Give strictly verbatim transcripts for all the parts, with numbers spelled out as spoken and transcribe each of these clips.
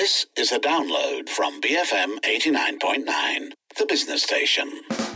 This is a download from B F M eighty-nine point nine, the business station.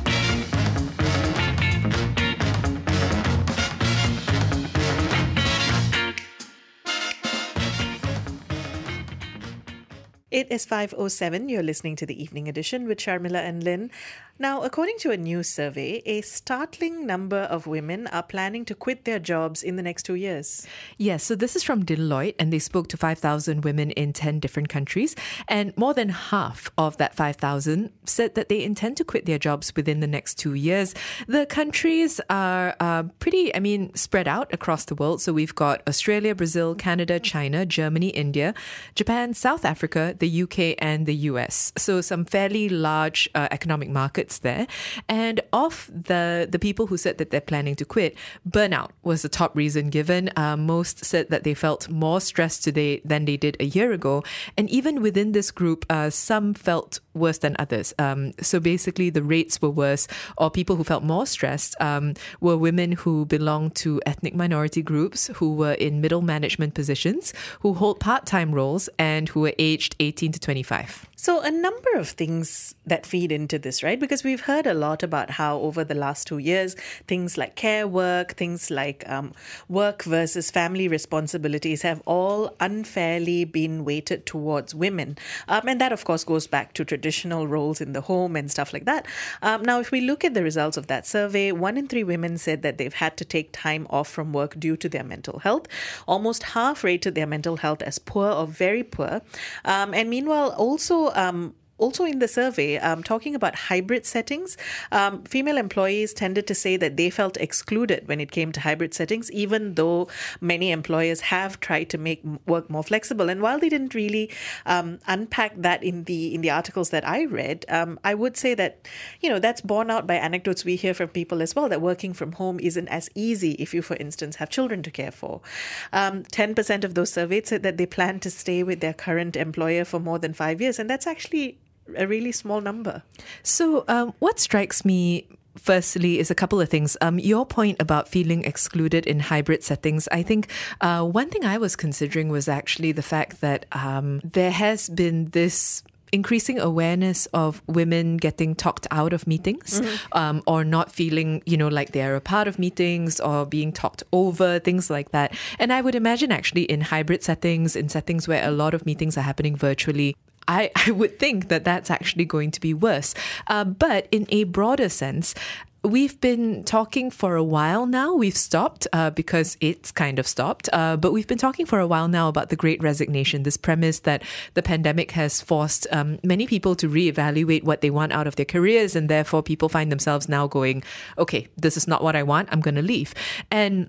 It is five oh seven. You're listening to the Evening Edition with Sharmila and Lynn. Now, according to a new survey, a startling number of women are planning to quit their jobs in the next two years. Yes, so this is from Deloitte, and they spoke to five thousand women in ten different countries. And more than half of that five thousand said that they intend to quit their jobs within the next two years. The countries are uh, pretty, I mean, spread out across the world. So we've got Australia, Brazil, Canada, China, Germany, India, Japan, South Africa, the U K and the U S. So some fairly large uh, economic markets there. And of the, the people who said that they're planning to quit, burnout was the top reason given. Uh, most said that they felt more stressed today than they did a year ago. And even within this group, uh, some felt worse than others. Um, so basically the rates were worse, or people who felt more stressed um, were women who belonged to ethnic minority groups, who were in middle management positions, who hold part-time roles, and who were aged eighteen to twenty-five. So a number of things that feed into this, right? Because we've heard a lot about how over the last two years, things like care work, things like um, work versus family responsibilities have all unfairly been weighted towards women. Um, and that, of course, goes back to traditional roles in the home and stuff like that. Um, now, if we look at the results of that survey, one in three women said that they've had to take time off from work due to their mental health. Almost half rated their mental health as poor or very poor. Um, and meanwhile, also Um, Also in the survey, um, talking about hybrid settings, um, female employees tended to say that they felt excluded when it came to hybrid settings, even though many employers have tried to make work more flexible. And while they didn't really um, unpack that in the in the articles that I read, um, I would say that, you know, that's borne out by anecdotes we hear from people as well, that working from home isn't as easy if you, for instance, have children to care for. Um, ten percent of those surveyed said that they plan to stay with their current employer for more than five years. And that's actually a really small number. So um, what strikes me firstly is a couple of things. Um, your point about feeling excluded in hybrid settings, I think uh, one thing I was considering was actually the fact that um, there has been this increasing awareness of women getting talked out of meetings, mm-hmm. um, or not feeling, you know, like they're a part of meetings, or being talked over, things like that. And I would imagine actually in hybrid settings, in settings where a lot of meetings are happening virtually, I, I would think that that's actually going to be worse. Uh, but in a broader sense, we've been talking for a while now. We've stopped uh, because it's kind of stopped. Uh, but we've been talking for a while now about the Great Resignation, this premise that the pandemic has forced um, many people to reevaluate what they want out of their careers. And therefore, people find themselves now going, okay, this is not what I want. I'm going to leave. And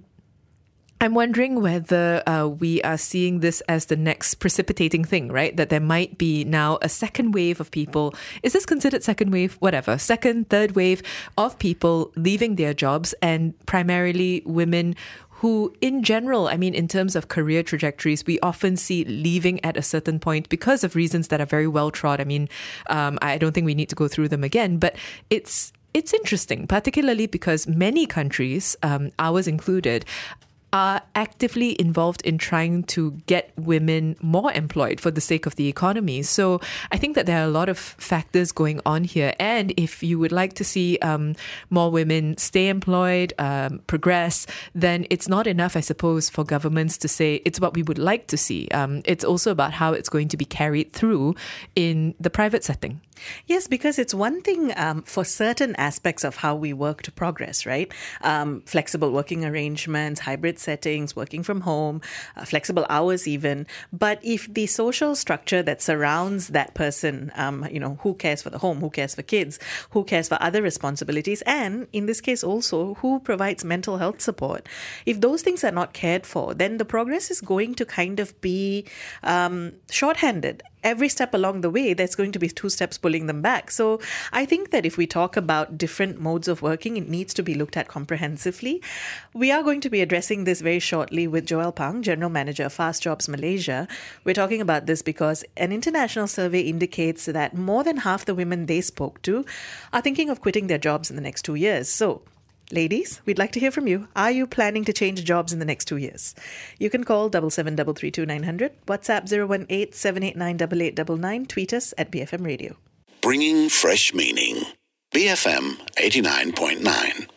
I'm wondering whether uh, we are seeing this as the next precipitating thing, right? That there might be now a second wave of people. Is this considered second wave? Whatever. Second, third wave of people leaving their jobs, and primarily women who, in general, I mean, in terms of career trajectories, we often see leaving at a certain point because of reasons that are very well trod. I mean, um, I don't think we need to go through them again, but it's it's interesting, particularly because many countries, um, ours included, are actively involved in trying to get women more employed for the sake of the economy. So I think that there are a lot of factors going on here. And if you would like to see um, more women stay employed, um, progress, then it's not enough, I suppose, for governments to say it's what we would like to see. Um, it's also about how it's going to be carried through in the private setting. Yes, because it's one thing um, for certain aspects of how we work to progress, right? Um, flexible working arrangements, hybrid settings, working from home, uh, flexible hours even. But if the social structure that surrounds that person, um, you know, who cares for the home, who cares for kids, who cares for other responsibilities, and in this case also, who provides mental health support, if those things are not cared for, then the progress is going to kind of be um, shorthanded. Every step along the way, there's going to be two steps pulling them back. So I think that if we talk about different modes of working, it needs to be looked at comprehensively. We are going to be addressing this very shortly with Joel Pang, General Manager of Fast Jobs Malaysia. We're talking about this because an international survey indicates that more than half the women they spoke to are thinking of quitting their jobs in the next two years. So Ladies, we'd like to hear from you. Are you planning to change jobs in the next two years? You can call seven seven three three two nine hundred, WhatsApp zero one eight seven eight nine eight eight nine nine, tweet us at B F M Radio. Bringing fresh meaning. B F M eighty-nine point nine.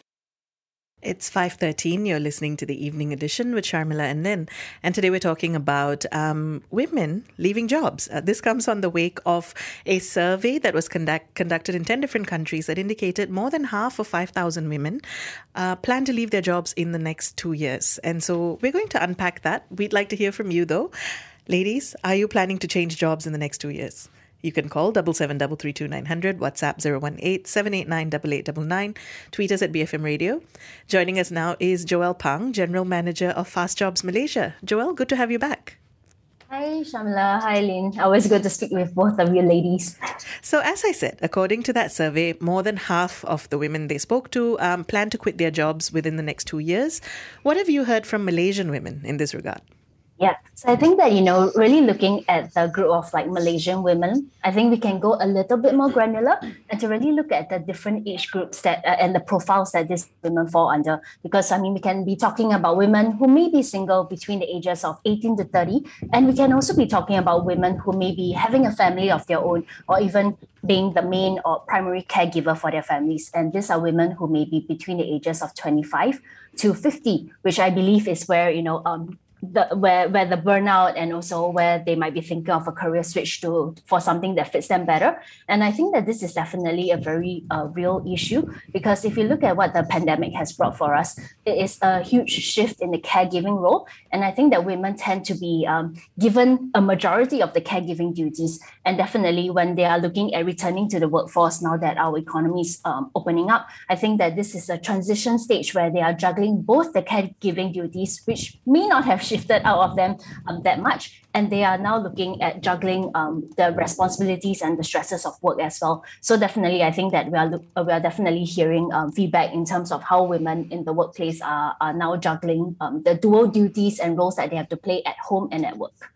It's five thirteen. You're listening to the Evening Edition with Sharmila and Lynn. And today we're talking about um, women leaving jobs. Uh, this comes on the wake of a survey that was conduct- conducted in ten different countries that indicated more than half of five thousand women uh, plan to leave their jobs in the next two years. And so we're going to unpack that. We'd like to hear from you, though. Ladies, are you planning to change jobs in the next two years? You can call seven seven three three two nine hundred, WhatsApp zero one eight seven eight nine eight eight nine nine, tweet us at B F M Radio. Joining us now is Joelle Pang, General Manager of Fast Jobs Malaysia. Joelle, good to have you back. Hi, Shamla. Hi, Lynn. Always good to speak with both of you ladies. So as I said, according to that survey, more than half of the women they spoke to um, plan to quit their jobs within the next two years. What have you heard from Malaysian women in this regard? Yeah, so I think that, you know, really looking at the group of like Malaysian women, I think we can go a little bit more granular and to really look at the different age groups that uh, and the profiles that these women fall under. Because, I mean, we can be talking about women who may be single between the ages of eighteen to thirty, and we can also be talking about women who may be having a family of their own or even being the main or primary caregiver for their families. And these are women who may be between the ages of twenty-five to fifty, which I believe is where, you know, um, The, where where the burnout and also where they might be thinking of a career switch to for something that fits them better. And I think that this is definitely a very uh, real issue, because if you look at what the pandemic has brought for us, it is a huge shift in the caregiving role. And I think that women tend to be um, given a majority of the caregiving duties. And definitely when they are looking at returning to the workforce now that our economy is um, opening up, I think that this is a transition stage where they are juggling both the caregiving duties, which may not have shifted out of them um, that much, and they are now looking at juggling um, the responsibilities and the stresses of work as well. So definitely, I think that we are look, uh, we are definitely hearing um, feedback in terms of how women in the workplace are are now juggling um, the dual duties and roles that they have to play at home and at work.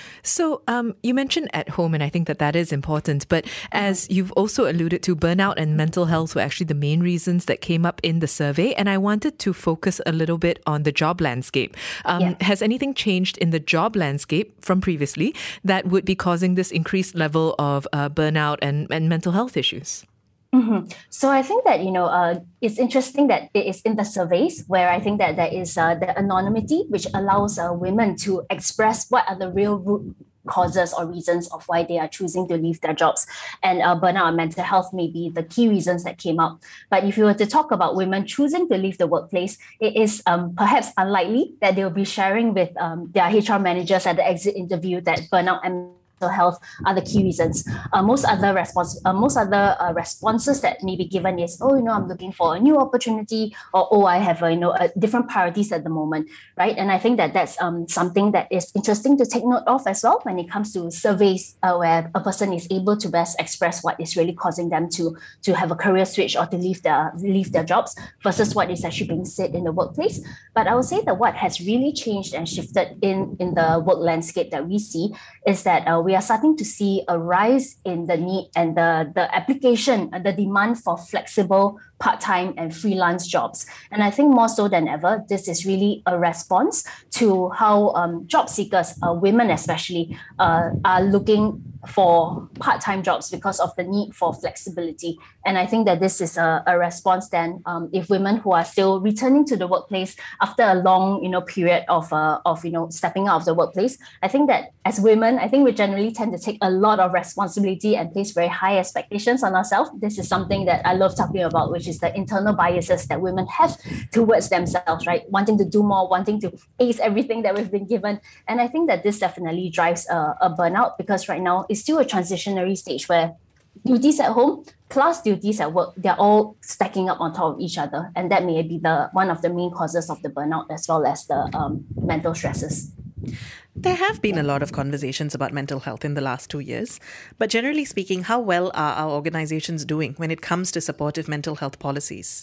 So um, you mentioned at home, and I think that that is important. But as you've also alluded to, burnout and mental health were actually the main reasons that came up in the survey. And I wanted to focus a little bit on the job landscape. Um, yeah. Has anything changed in the job landscape from previously that would be causing this increased level of uh, burnout and, and mental health issues? Mm-hmm. So I think that, you know, uh, it's interesting that it is in the surveys where I think that there is uh, the anonymity, which allows uh, women to express what are the real root causes or reasons of why they are choosing to leave their jobs. And uh, burnout and mental health may be the key reasons that came up. But if you were to talk about women choosing to leave the workplace, it is um, perhaps unlikely that they will be sharing with um, their H R managers at the exit interview that burnout and mental health are the key reasons. Uh, most other response, uh, most other uh, responses that may be given is, oh, you know, I'm looking for a new opportunity, or oh, I have, uh, you know, uh, different priorities at the moment, right? And I think that that's um, something that is interesting to take note of as well when it comes to surveys uh, where a person is able to best express what is really causing them to to have a career switch or to leave their leave their jobs versus what is actually being said in the workplace. But I would say that what has really changed and shifted in in the work landscape that we see is that uh, we are starting to see a rise in the need and the, the application, the demand for flexible part-time and freelance jobs. And I think more so than ever, this is really a response to how um, job seekers, uh, women especially, uh, are looking for part-time jobs because of the need for flexibility. And I think that this is a, a response then um, if women who are still returning to the workplace after a long, you know, period of, uh, of, you know, stepping out of the workplace, I think that as women, I think we generally tend to take a lot of responsibility and place very high expectations on ourselves. This is something that I love talking about, which is the internal biases that women have towards themselves, right? Wanting to do more, wanting to ace everything that we've been given. And I think that this definitely drives a, a burnout, because right now it's still a transitionary stage where duties at home, plus duties at work, they're all stacking up on top of each other. And that may be the one of the main causes of the burnout, as well as the um, mental stresses. There have been a lot of conversations about mental health in the last two years, but generally speaking, how well are our organizations doing when it comes to supportive mental health policies?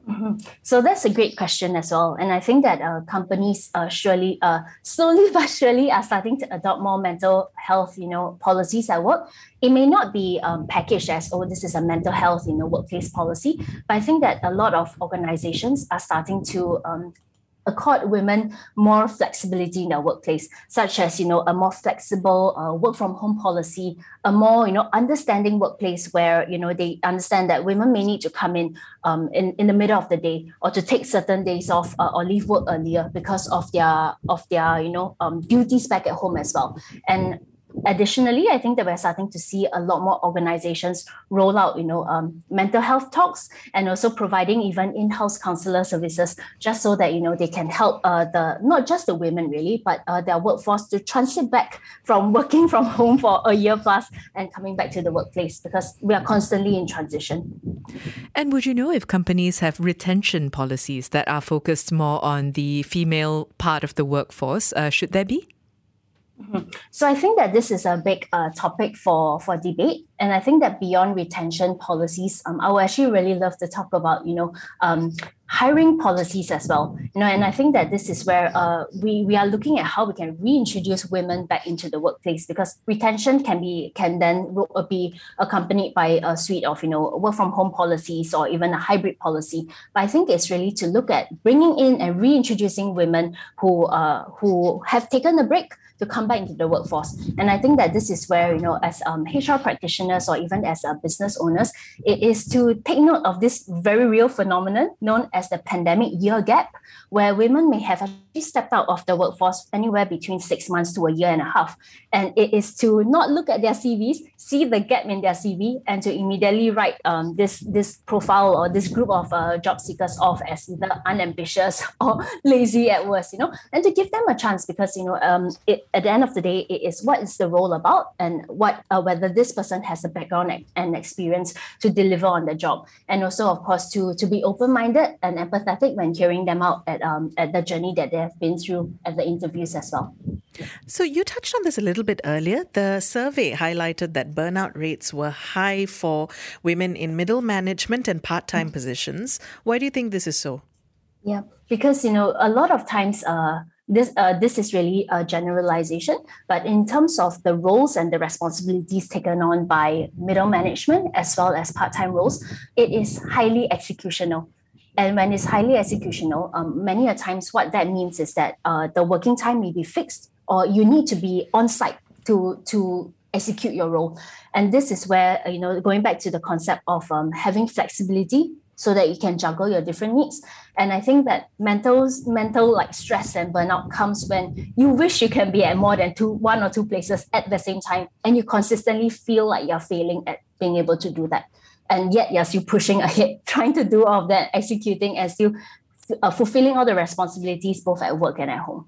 Mm-hmm. So that's a great question as well. And I think that uh, companies uh, surely, uh, slowly but surely are starting to adopt more mental health, you know, policies at work. It may not be um, packaged as, oh, this is a mental health, you know, workplace policy. But I think that a lot of organizations are starting to um, accord women more flexibility in their workplace, such as, you know, a more flexible uh, work from home policy, a more, you know, understanding workplace where, you know, they understand that women may need to come in um, in, in the middle of the day or to take certain days off uh, or leave work earlier because of their, of their, you know, um, duties back at home as well. And additionally, I think that we're starting to see a lot more organizations roll out, you know, um, mental health talks and also providing even in-house counselor services, just so that, you know, they can help uh, the not just the women really, but uh, their workforce to transit back from working from home for a year plus and coming back to the workplace, because we are constantly in transition. And would you know if companies have retention policies that are focused more on the female part of the workforce? Uh, should there be? Mm-hmm. So I think that this is a big uh, topic for, for debate. And I think that beyond retention policies, um, I would actually really love to talk about, you know, um, hiring policies as well. You know, and I think that this is where uh, we, we are looking at how we can reintroduce women back into the workplace, because retention can be can then be accompanied by a suite of, you know, work from home policies or even a hybrid policy. But I think it's really to look at bringing in and reintroducing women who uh, who have taken a break to come back into the workforce. And I think that this is where, you know, as um, H R practitioners or even as uh, business owners, it is to take note of this very real phenomenon known as the pandemic year gap, where women may have actually stepped out of the workforce anywhere between six months to a year and a half. And it is to not look at their C Vs, see the gap in their C V, and to immediately write um, this, this profile or this group of uh, job seekers off as either unambitious or lazy at worst, you know, and to give them a chance, because, you know, um, it, at the end of the day, it is what is the role about and what uh, whether this person has a background and experience to deliver on the job. And also, of course, to, to be open-minded and empathetic when hearing them out at, um, at the journey that they have been through at the interviews as well. So you touched on this a little bit earlier. The survey highlighted that burnout rates were high for women in middle management and part-time mm-hmm. positions. Why do you think this is so? Yeah, because, you know, a lot of times uh, this uh, this is really a generalization, but in terms of the roles and the responsibilities taken on by middle management as well as part-time roles, it is highly executional. And when it's highly executional, um, many a times what that means is that uh, the working time may be fixed, or you need to be on site to to execute your role. And this is where, you know, going back to the concept of um, having flexibility so that you can juggle your different needs. And I think that mental, mental like stress and burnout comes when you wish you can be at more than two, one or two places at the same time, and you consistently feel like you're failing at being able to do that. And yet you're still pushing ahead, trying to do all of that, executing and still uh, fulfilling all the responsibilities both at work and at home.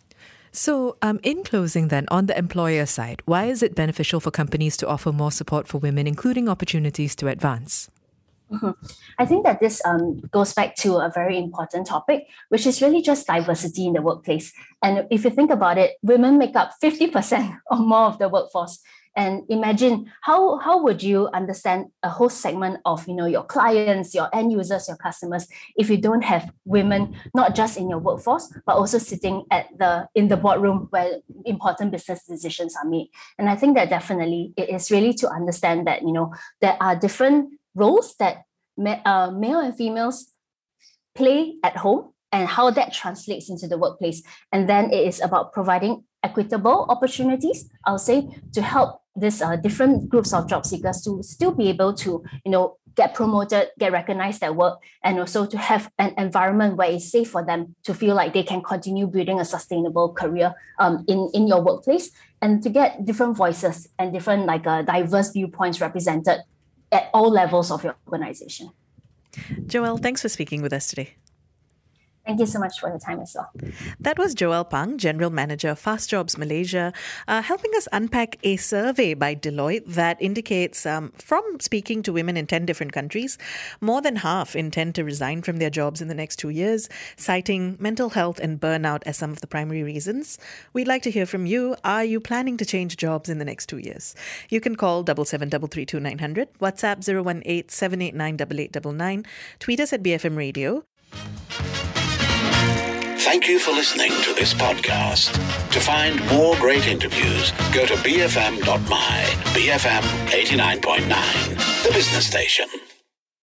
So um, in closing then, on the employer side, why is it beneficial for companies to offer more support for women, including opportunities to advance? Mm-hmm. I think that this um, goes back to a very important topic, which is really just diversity in the workplace. And if you think about it, women make up fifty percent or more of the workforce. And imagine how, how would you understand a whole segment of, you know, your clients, your end users, your customers, if you don't have women, not just in your workforce, but also sitting at the in the boardroom where important business decisions are made. And I think that definitely it is really to understand that, you know, there are different roles that uh, male and females play at home and how that translates into the workplace. And then it is about providing equitable opportunities, I'll say, to help these uh, different groups of job seekers to still be able to, you know, get promoted, get recognized at work, and also to have an environment where it's safe for them to feel like they can continue building a sustainable career um, in, in your workplace, and to get different voices and different like uh, diverse viewpoints represented at all levels of your organization. Joelle, thanks for speaking with us today. Thank you so much for the time as well. That was Joelle Pang, General Manager, Fast Jobs Malaysia, uh, helping us unpack a survey by Deloitte that indicates um, from speaking to women in ten different countries, more than half intend to resign from their jobs in the next two years, citing mental health and burnout as some of the primary reasons. We'd like to hear from you. Are you planning to change jobs in the next two years? You can call seven seven three three two nine hundred, WhatsApp zero one eight seven eight nine eight eight nine nine, tweet us at B F M Radio. Thank you for listening to this podcast. To find more great interviews, go to b f m dot my, B F M eighty-nine point nine, the business station.